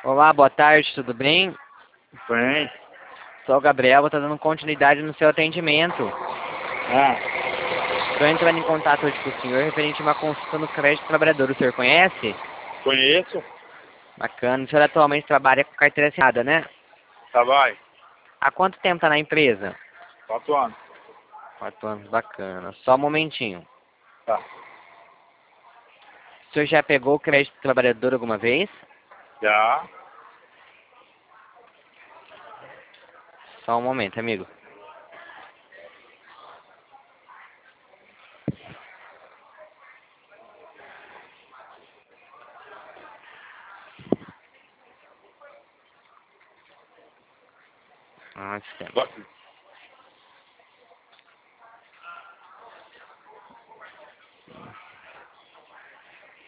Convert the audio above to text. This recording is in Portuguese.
Olá, boa tarde, tudo bem? Bem. Sou o Gabriel, vou estar dando continuidade no seu atendimento. Estou entrando em contato hoje com o senhor referente a uma consulta no crédito trabalhador. O senhor conhece? Conheço. Bacana. O senhor atualmente trabalha com carteira assinada, né? Trabalho. Há quanto tempo está na empresa? 4 anos. 4 anos, bacana. Só um momentinho. Tá. O senhor já pegou o crédito trabalhador alguma vez? Já. Só um momento, amigo. Sistema.